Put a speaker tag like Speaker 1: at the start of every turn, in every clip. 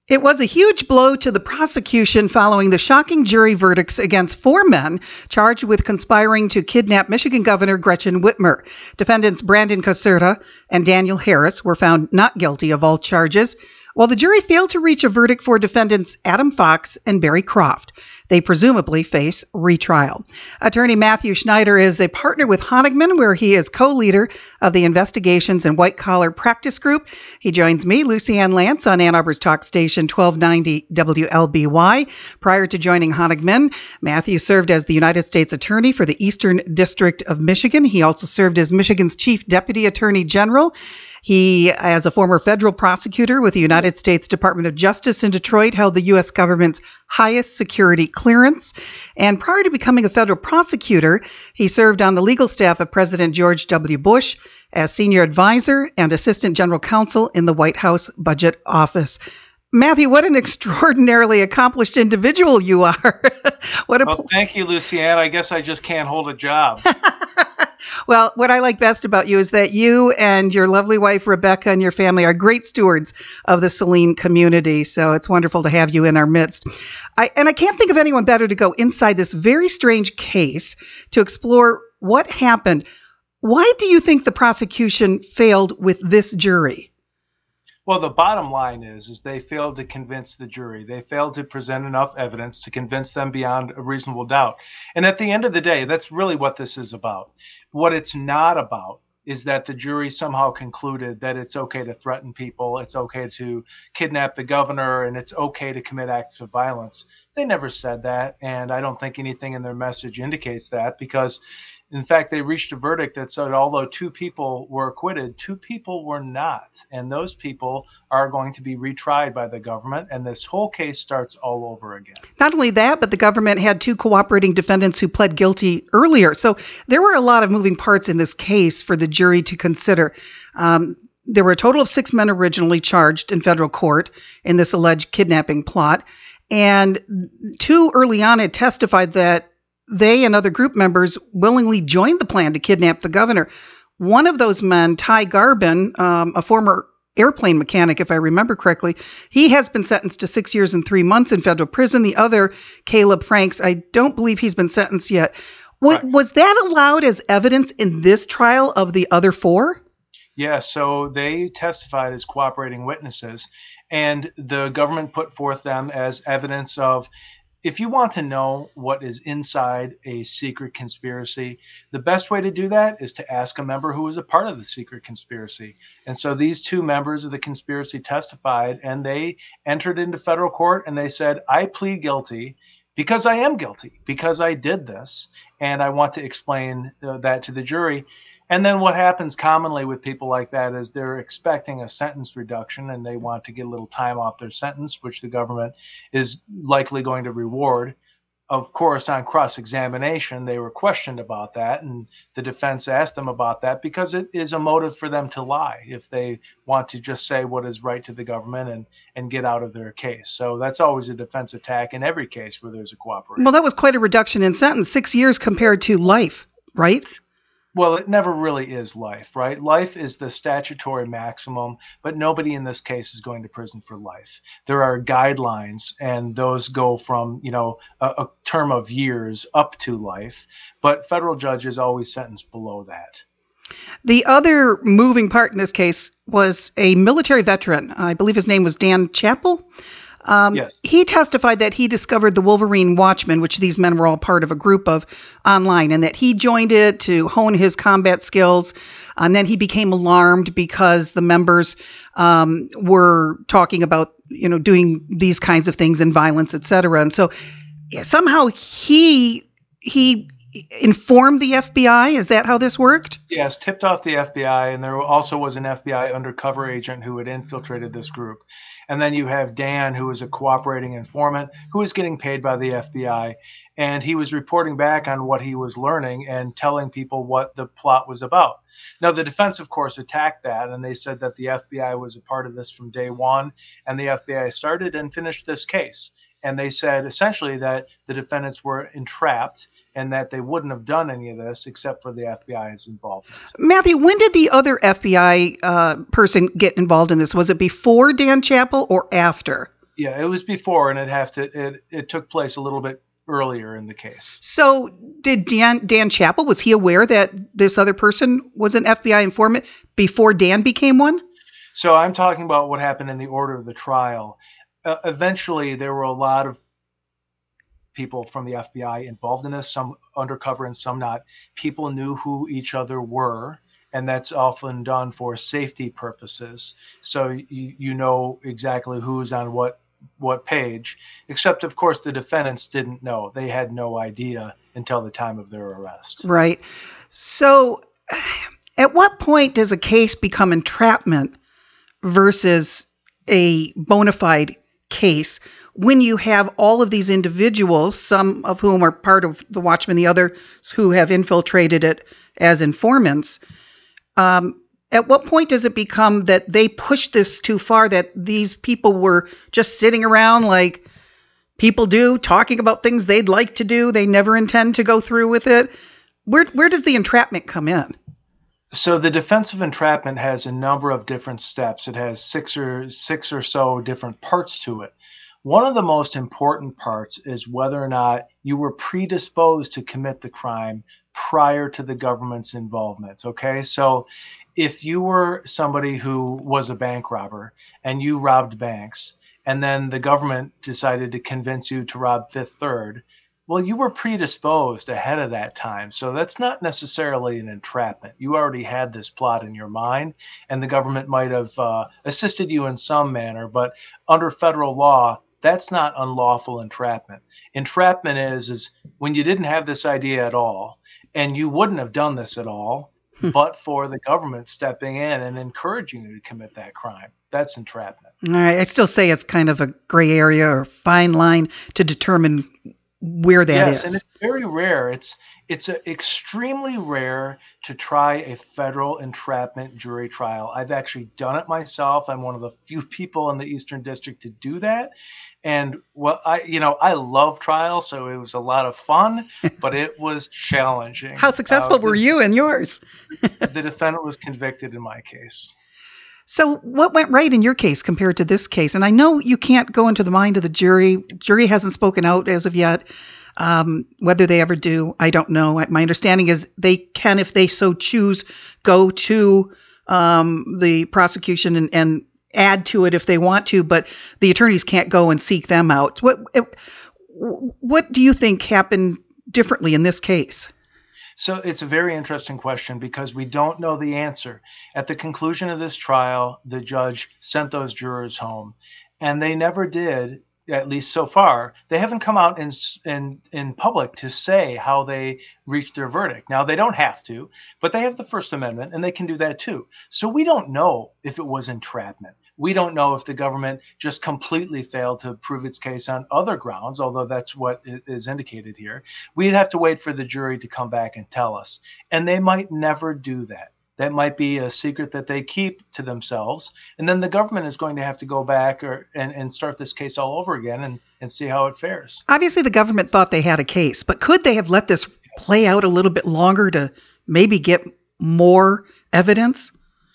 Speaker 1: It was a huge blow to the prosecution following the shocking jury verdicts against 4 men charged with conspiring to kidnap Michigan Governor Gretchen Whitmer. Defendants Brandon Caserta and Daniel Harris were found not guilty of all charges, while the jury failed to reach a verdict for defendants Adam Fox and Barry Croft. They presumably face retrial. Attorney Matthew Schneider is a partner with Honigman, where he is co-leader of the Investigations and White Collar Practice Group. He joins me, Lucy Ann Lance, on Ann Arbor's talk station 1290 WLBY. Prior to joining Honigman, Matthew served as the United States Attorney for the Eastern District of Michigan. He also served as Michigan's Chief Deputy Attorney General. He, as a former federal prosecutor with the United States Department of Justice in Detroit, held the U.S. government's highest security clearance. And prior to becoming a federal prosecutor, he served on the legal staff of President George W. Bush as senior advisor and assistant general counsel in the White House Budget Office. Matthew, what an extraordinarily accomplished individual you are.
Speaker 2: Thank you, Lucianne. I guess I just can't hold a job.
Speaker 1: Well, what I like best about you is that you and your lovely wife, Rebecca, and your family are great stewards of the Saline community. So it's wonderful to have you in our midst. I can't think of anyone better to go inside this very strange case to explore what happened. Why do you think the prosecution failed with this jury?
Speaker 2: Well, the bottom line is they failed to convince the jury. They failed to present enough evidence to convince them beyond a reasonable doubt. And at the end of the day, that's really what this is about. What it's not about is that the jury somehow concluded that it's okay to threaten people, it's okay to kidnap the governor, and it's okay to commit acts of violence. They never said that, and I don't think anything in their message indicates that, because in fact, they reached a verdict that said although 2 people were acquitted, 2 people were not. And those people are going to be retried by the government, and this whole case starts all over again.
Speaker 1: Not only that, but the government had 2 cooperating defendants who pled guilty earlier. So there were a lot of moving parts in this case for the jury to consider. There were a total of 6 men originally charged in federal court in this alleged kidnapping plot. And 2 early on had testified that they and other group members willingly joined the plan to kidnap the governor. One of those men, Ty Garbin, a former airplane mechanic, if I remember correctly, he has been sentenced to 6 years and 3 months in federal prison. The other, Caleb Franks, I don't believe he's been sentenced yet. Was that allowed as evidence in this trial of the other 4?
Speaker 2: Yeah, so they testified as cooperating witnesses, and the government put forth them as evidence of, if you want to know what is inside a secret conspiracy, the best way to do that is to ask a member who was a part of the secret conspiracy. And so these 2 members of the conspiracy testified, and they entered into federal court, and they said, I plead guilty because I am guilty, because I did this, and I want to explain that to the jury. And then what happens commonly with people like that is they're expecting a sentence reduction, and they want to get a little time off their sentence, which the government is likely going to reward. Of course, on cross-examination, they were questioned about that, and the defense asked them about that because it is a motive for them to lie if they want to just say what is right to the government and get out of their case. So that's always a defense attack in every case where there's a cooperation.
Speaker 1: Well, that was quite a reduction in sentence, 6 years compared to life, right?
Speaker 2: Well, it never really is life, right? Life is the statutory maximum, but nobody in this case is going to prison for life. There are guidelines, and those go from, a term of years up to life, but federal judges always sentence below that.
Speaker 1: The other moving part in this case was a military veteran. I believe his name was Dan Chappell.
Speaker 2: Yes.
Speaker 1: He testified that he discovered the Wolverine Watchmen, which these men were all part of a group of online, and that he joined it to hone his combat skills. And then he became alarmed because the members were talking about, doing these kinds of things and violence, et cetera. And so somehow he informed the FBI. Is that how this worked?
Speaker 2: Yes, tipped off the FBI, and there also was an FBI undercover agent who had infiltrated this group. And then you have Dan, who is a cooperating informant, who is getting paid by the FBI. And he was reporting back on what he was learning and telling people what the plot was about. Now, the defense, of course, attacked that, and they said that the FBI was a part of this from day one, and the FBI started and finished this case. And they said essentially that the defendants were entrapped and that they wouldn't have done any of this except for the FBI's involvement.
Speaker 1: Matthew, when did the other FBI person get involved in this? Was it before Dan Chappell or after?
Speaker 2: Yeah, it was before, and it took place a little bit earlier in the case.
Speaker 1: So did Dan Chappell, was he aware that this other person was an FBI informant before Dan became one?
Speaker 2: So I'm talking about what happened in the order of the trial. Eventually, there were a lot of people from the FBI involved in this, some undercover and some not. People knew who each other were, and that's often done for safety purposes. So you know exactly who's on what page, except of course the defendants didn't know. They had no idea until the time of their arrest.
Speaker 1: Right. So at what point does a case become entrapment versus a bona fide case when you have all of these individuals, some of whom are part of the Watchmen, the others who have infiltrated it as informants? At what point does it become that they pushed this too far, that these people were just sitting around like people do, talking about things they'd like to do, they never intend to go through with it? Where does the entrapment come in?
Speaker 2: So the defense of entrapment has a number of different steps. It has six or so different parts to it. One of the most important parts is whether or not you were predisposed to commit the crime prior to the government's involvement. Okay, so if you were somebody who was a bank robber and you robbed banks, and then the government decided to convince you to rob Fifth Third, well, you were predisposed ahead of that time. So that's not necessarily an entrapment. You already had this plot in your mind, and the government might have assisted you in some manner, but under federal law, that's not unlawful entrapment. Entrapment is when you didn't have this idea at all, and you wouldn't have done this at all, but for the government stepping in and encouraging you to commit that crime. That's entrapment.
Speaker 1: All right. I still say it's kind of a gray area or fine line to determine where that is.
Speaker 2: Yes, and it's very rare. It's extremely rare to try a federal entrapment jury trial. I've actually done it myself. I'm one of the few people in the Eastern District to do that. And I love trials, so it was a lot of fun, but it was challenging.
Speaker 1: How successful were you in yours?
Speaker 2: The defendant was convicted in my case.
Speaker 1: So what went right in your case compared to this case? And I know you can't go into the mind of the jury. Jury hasn't spoken out as of yet. Whether they ever do, I don't know. My understanding is they can, if they so choose, go to the prosecution and add to it if they want to, but the attorneys can't go and seek them out. What do you think happened differently in this case?
Speaker 2: So it's a very interesting question because we don't know the answer. At the conclusion of this trial, the judge sent those jurors home, and they never did, at least so far. They haven't come out in public to say how they reached their verdict. Now, they don't have to, but they have the First Amendment, and they can do that too. So we don't know if it was entrapment. We don't know if the government just completely failed to prove its case on other grounds, although that's what is indicated here. We'd have to wait for the jury to come back and tell us. And they might never do that. That might be a secret that they keep to themselves. And then the government is going to have to go back and start this case all over again and see how it fares.
Speaker 1: Obviously, the government thought they had a case, but could they have let this play out a little bit longer to maybe get more evidence?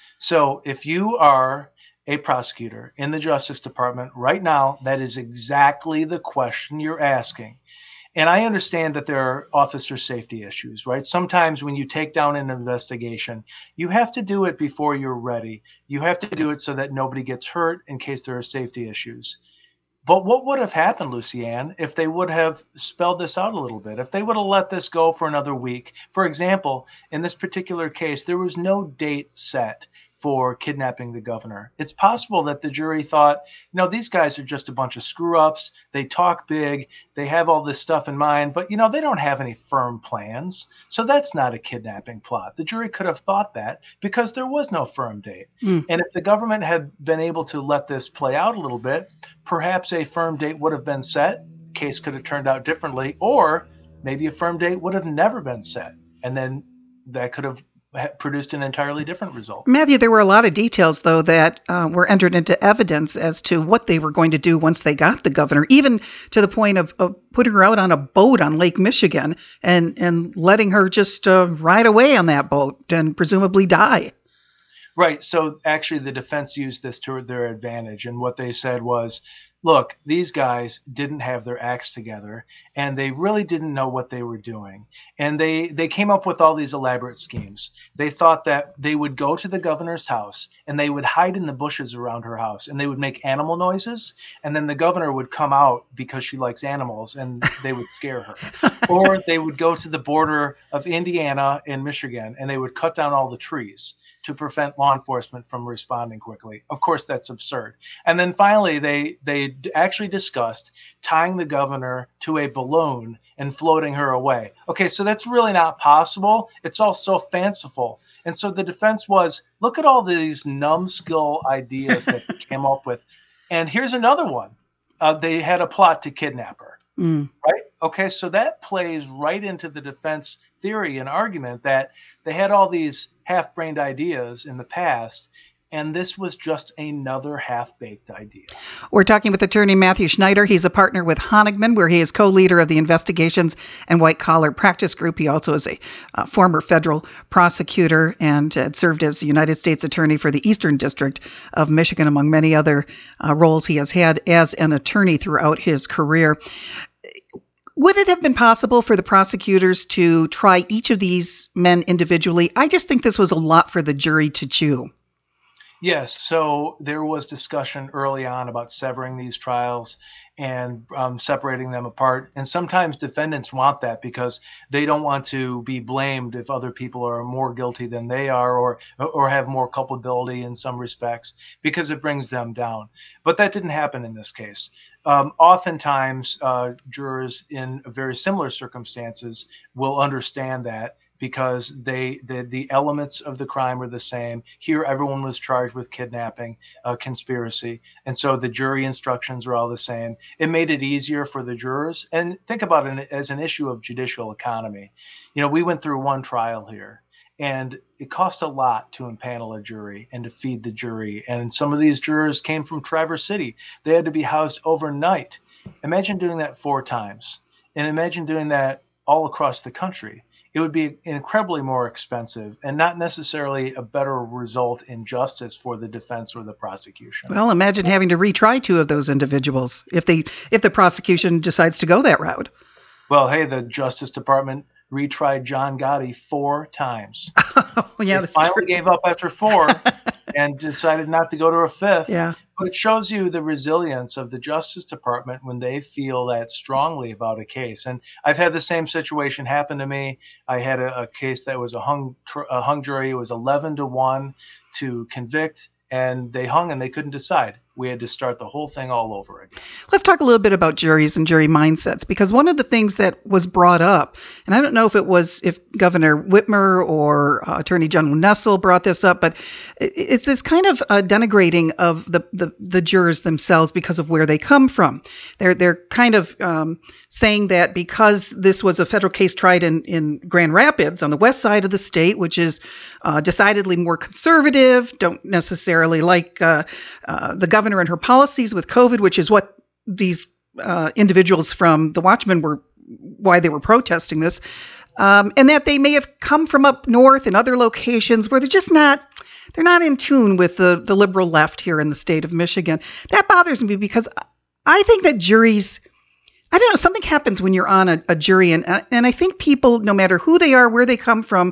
Speaker 2: So if you are a prosecutor in the Justice Department right now, that is exactly the question you're asking. And I understand that there are officer safety issues, right? Sometimes when you take down an investigation, you have to do it before you're ready. You have to do it so that nobody gets hurt in case there are safety issues. But what would have happened, Lucianne, if they would have spelled this out a little bit? If they would have let this go for another week? For example, in this particular case, there was no date set for kidnapping the governor. It's possible that the jury thought, these guys are just a bunch of screw-ups. They talk big. They have all this stuff in mind, but, they don't have any firm plans. So that's not a kidnapping plot. The jury could have thought that because there was no firm date. And if the government had been able to let this play out a little bit, perhaps a firm date would have been set. Case could have turned out differently, or maybe a firm date would have never been set. And then that could have produced an entirely different result.
Speaker 1: Matthew, there were a lot of details, though, that were entered into evidence as to what they were going to do once they got the governor, even to the point of putting her out on a boat on Lake Michigan and letting her just ride away on that boat and presumably die.
Speaker 2: Right. So actually the defense used this to their advantage. And what they said was look, these guys didn't have their acts together, and they really didn't know what they were doing. And they came up with all these elaborate schemes. They thought that they would go to the governor's house and they would hide in the bushes around her house and they would make animal noises, and then the governor would come out because she likes animals and they would scare her. Or they would go to the border of Indiana and Michigan and they would cut down all the trees to prevent law enforcement from responding quickly. Of course, that's absurd. And then finally, they actually discussed tying the governor to a balloon and floating her away. Okay, so that's really not possible. It's all so fanciful. And so the defense was, look at all these numbskull ideas that they came up with. And here's another one. They had a plot to kidnap her. Right? Okay, so that plays right into the defense theory and argument that they had all these half-brained ideas in the past, and this was just another half-baked idea.
Speaker 1: We're talking with attorney Matthew Schneider. He's a partner with Honigman, where he is co-leader of the Investigations and White Collar Practice Group. He also is a former federal prosecutor and had served as the United States Attorney for the Eastern District of Michigan, among many other roles he has had as an attorney throughout his career. Would it have been possible for the prosecutors to try each of these men individually? I just think this was a lot for the jury to chew.
Speaker 2: Yes, so there was discussion early on about severing these trials and separating them apart. And sometimes defendants want that because they don't want to be blamed if other people are more guilty than they are, or have more culpability in some respects, because it brings them down. But that didn't happen in this case. Oftentimes, jurors in very similar circumstances will understand that, because the elements of the crime are the same. Here, everyone was charged with kidnapping, conspiracy, and so the jury instructions are all the same. It made it easier for the jurors. And think about it as an issue of judicial economy. You know, we went through one trial here, and it cost a lot to impanel a jury and to feed the jury. And some of these jurors came from Traverse City. They had to be housed overnight. Imagine doing that 4 times, and imagine doing that all across the country. It would be incredibly more expensive and not necessarily a better result in justice for the defense or the prosecution.
Speaker 1: Well, imagine having to retry 2 of those individuals if the prosecution decides to go that route.
Speaker 2: Well, hey, the Justice Department retried John Gotti 4 times.
Speaker 1: Yeah,
Speaker 2: they finally gave up after 4 and decided not to go to a 5th.
Speaker 1: Yeah.
Speaker 2: But it shows you the resilience of the Justice Department when they feel that strongly about a case. And I've had the same situation happen to me. I had a case that was a hung jury. It was 11-1 to convict, and they hung and they couldn't decide. We had to start the whole thing all over again.
Speaker 1: Let's talk a little bit about juries and jury mindsets, because one of the things that was brought up, and I don't know if Governor Whitmer or Attorney General Nessel brought this up, but it's this kind of denigrating of the jurors themselves because of where they come from. They're kind of saying that because this was a federal case tried in Grand Rapids on the west side of the state, which is decidedly more conservative, don't necessarily like the governor and her policies with COVID, which is what these individuals from the Watchmen why they were protesting this, and that they may have come from up north and other locations where they're not in tune with the liberal left here in the state of Michigan. That bothers me because I think that juries, I don't know, something happens when you're on a jury, and I think people, no matter who they are, where they come from,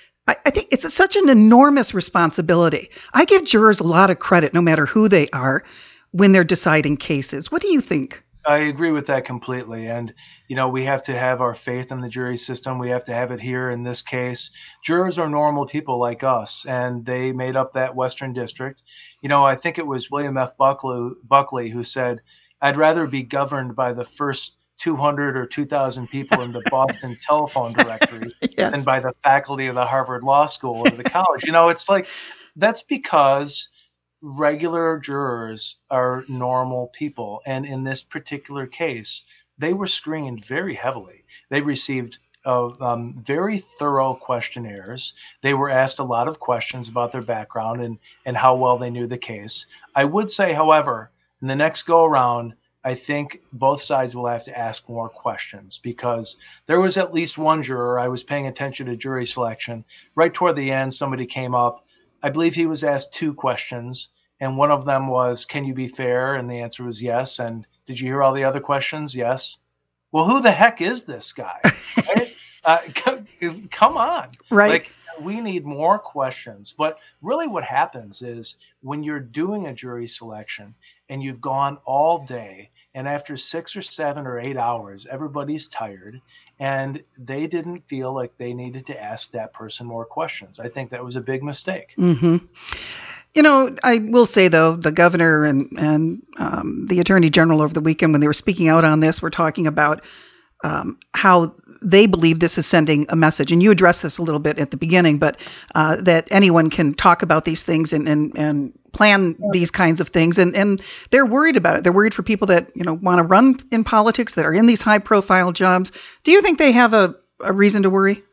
Speaker 1: I think it's such an enormous responsibility. I give jurors a lot of credit, no matter who they are, when they're deciding cases. What do you think?
Speaker 2: I agree with that completely. And, you know, we have to have our faith in the jury system. We have to have it here in this case. Jurors are normal people like us, and they made up that Western District. You know, I think it was William F. Buckley who said, I'd rather be governed by the first 200 or 2,000 people in the Boston telephone directory
Speaker 1: Yes.
Speaker 2: than by the faculty of the Harvard Law School or the college. You know, it's like, that's because regular jurors are normal people. And in this particular case, they were screened very heavily. They received very thorough questionnaires. They were asked a lot of questions about their background and how well they knew the case. I would say, however, in the next go around, I think both sides will have to ask more questions, because there was at least one juror. I was paying attention to jury selection. Right toward the end, somebody came up. I believe he was asked 2 questions, And one of them was, can you be fair? And the answer was yes. And did you hear all the other questions? Yes. Well, who the heck is this guy? Right? Come on.
Speaker 1: Right.
Speaker 2: Like, we need more questions. But really what happens is when you're doing a jury selection and you've gone all day, and after 6 or 7 or 8 hours, everybody's tired and they didn't feel like they needed to ask that person more questions. I think that was a big mistake.
Speaker 1: Mm-hmm. I will say, though, the governor and the attorney general over the weekend, when they were speaking out on this, were talking about how they believe this is sending a message. And you addressed this a little bit at the beginning, but that anyone can talk about these things and plan these kinds of things. And they're worried about it. They're worried for people that, want to run in politics, that are in these high profile jobs. Do you think they have a reason to worry?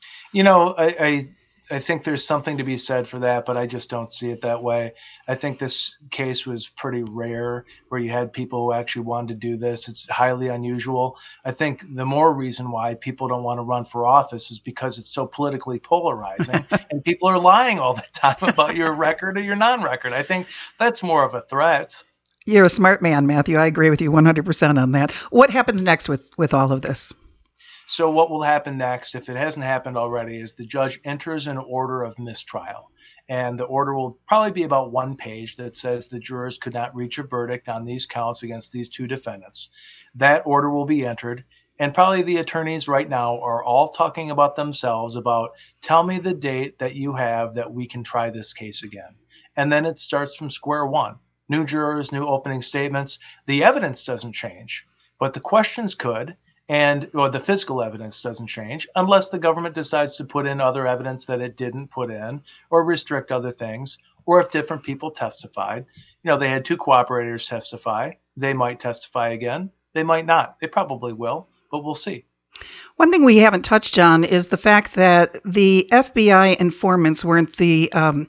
Speaker 2: I think there's something to be said for that, but I just don't see it that way. I think this case was pretty rare where you had people who actually wanted to do this. It's highly unusual. I think the more reason why people don't want to run for office is because it's so politically polarizing and people are lying all the time about your record or your non-record. I think that's more of a threat.
Speaker 1: You're a smart man, Matthew. I agree with you 100% on that. What happens next with all of this?
Speaker 2: So what will happen next, if it hasn't happened already, is the judge enters an order of mistrial. And the order will probably be about 1 page that says the jurors could not reach a verdict on these counts against these 2 defendants. That order will be entered. And probably the attorneys right now are all talking about themselves about, tell me the date that you have that we can try this case again. And then it starts from square one. New jurors, new opening statements. The evidence doesn't change, but the questions could. And the physical evidence doesn't change unless the government decides to put in other evidence that it didn't put in or restrict other things, or if different people testified. They had 2 cooperators testify. They might testify again. They might not. They probably will, but we'll see.
Speaker 1: One thing we haven't touched on is the fact that the FBI informants weren't the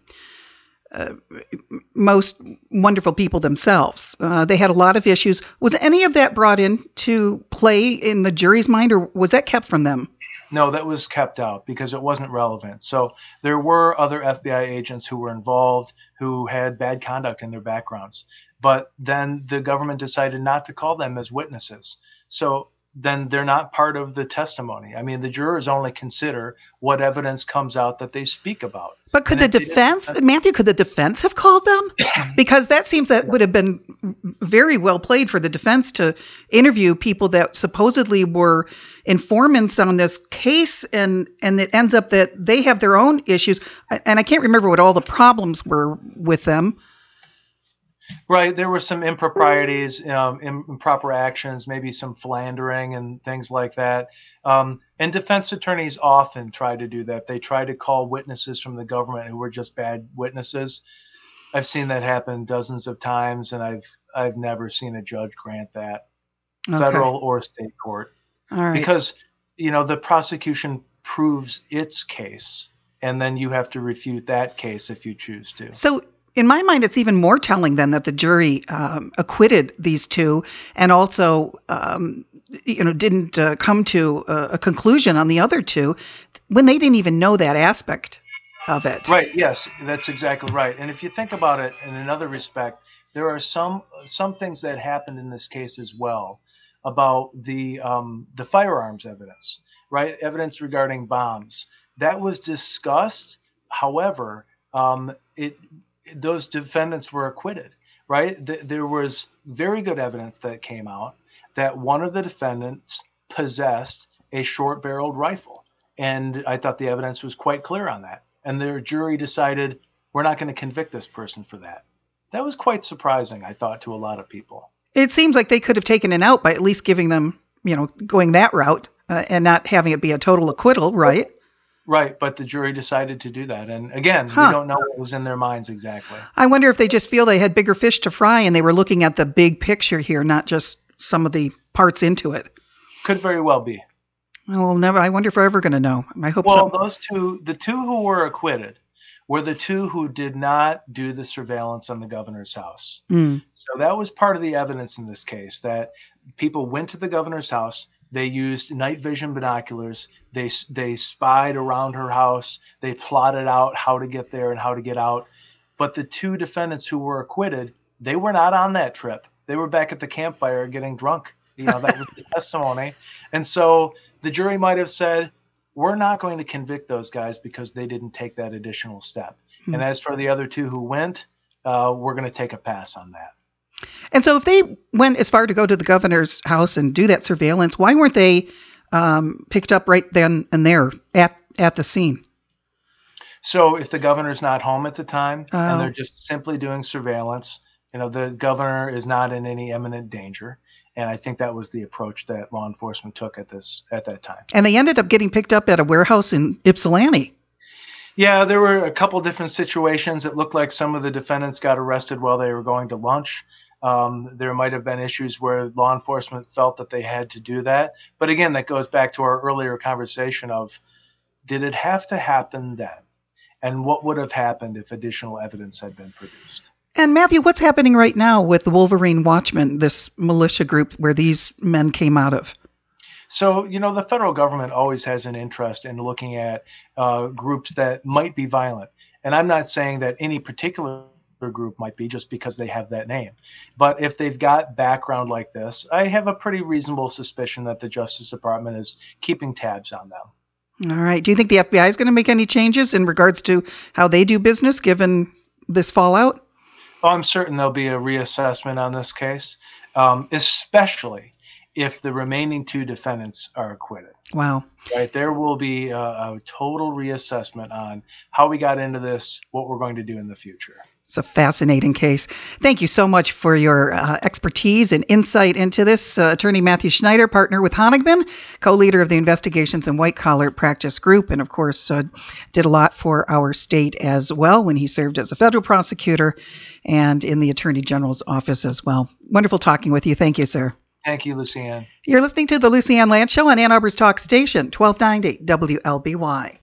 Speaker 1: most wonderful people themselves. They had a lot of issues. Was any of that brought into play in the jury's mind, or was that kept from them?
Speaker 2: No, that was kept out because it wasn't relevant. So there were other FBI agents who were involved who had bad conduct in their backgrounds. But then the government decided not to call them as witnesses. So then they're not part of the testimony. I mean, the jurors only consider what evidence comes out that they speak about.
Speaker 1: But could the defense, Matthew, could the defense have called them? Because that seems that would have been very well played for the defense to interview people that supposedly were informants on this case, and it ends up that they have their own issues. And I can't remember what all the problems were with them.
Speaker 2: Right. There were some improprieties, improper actions, maybe some philandering and things like that. And defense attorneys often try to do that. They try to call witnesses from the government who were just bad witnesses. I've seen that happen dozens of times, and I've never seen a judge grant that, federal or state court.
Speaker 1: All right.
Speaker 2: Because, the prosecution proves its case, and then you have to refute that case if you choose to.
Speaker 1: So in my mind, it's even more telling then that the jury acquitted these 2 and also, didn't come to a conclusion on the other 2 when they didn't even know that aspect of it.
Speaker 2: Right. Yes, that's exactly right. And if you think about it in another respect, there are some things that happened in this case as well about the firearms evidence, right? Evidence regarding bombs that was discussed. However, those defendants were acquitted, right? There was very good evidence that came out that one of the defendants possessed a short-barreled rifle. And I thought the evidence was quite clear on that. And their jury decided, we're not going to convict this person for that. That was quite surprising, I thought, to a lot of people.
Speaker 1: It seems like they could have taken it out by at least giving them, going that route and not having it be a total acquittal, right?
Speaker 2: Right, but the jury decided to do that. And again, we don't know what was in their minds exactly.
Speaker 1: I wonder if they just feel they had bigger fish to fry and they were looking at the big picture here, not just some of the parts into it.
Speaker 2: Could very well be.
Speaker 1: Well, never. I wonder if we're ever going to know. I hope so.
Speaker 2: Well, the 2 who were acquitted were the 2 who did not do the surveillance on the governor's house. So that was part of the evidence in this case, that people went to the governor's house. They used night vision binoculars. They spied around her house. They plotted out how to get there and how to get out. But the two defendants who were acquitted, they were not on that trip. They were back at the campfire getting drunk. That was the testimony. And so the jury might have said, we're not going to convict those guys because they didn't take that additional step. And as for the other two who went, we're going to take a pass on that.
Speaker 1: And so if they went as far to go to the governor's house and do that surveillance, why weren't they picked up right then and there at the scene?
Speaker 2: So if the governor's not home at the time and they're just simply doing surveillance, the governor is not in any imminent danger. And I think that was the approach that law enforcement took at that time.
Speaker 1: And they ended up getting picked up at a warehouse in Ypsilanti.
Speaker 2: Yeah, there were a couple different situations. It looked like some of the defendants got arrested while they were going to lunch. There might have been issues where law enforcement felt that they had to do that. But again, that goes back to our earlier conversation of, did it have to happen then? And what would have happened if additional evidence had been produced?
Speaker 1: And Matthew, what's happening right now with the Wolverine Watchmen, this militia group where these men came out of?
Speaker 2: So, the federal government always has an interest in looking at groups that might be violent. And I'm not saying that any particular group might be just because they have that name. But if they've got background like this, I have a pretty reasonable suspicion that the Justice Department is keeping tabs on them.
Speaker 1: All right. Do you think the FBI is going to make any changes in regards to how they do business given this fallout?
Speaker 2: Oh, I'm certain there'll be a reassessment on this case, especially if the remaining two defendants are acquitted.
Speaker 1: Wow.
Speaker 2: Right. There will be a total reassessment on how we got into this, what we're going to do in the future.
Speaker 1: It's a fascinating case. Thank you so much for your expertise and insight into this. Attorney Matthew Schneider, partner with Honigman, co-leader of the Investigations and White Collar Practice Group, and of course did a lot for our state as well when he served as a federal prosecutor and in the Attorney General's office as well. Wonderful talking with you. Thank you, sir.
Speaker 2: Thank you, Lucianne.
Speaker 1: You're listening to the Lucianne Lance Show on Ann Arbor's Talk Station, 1290 WLBY.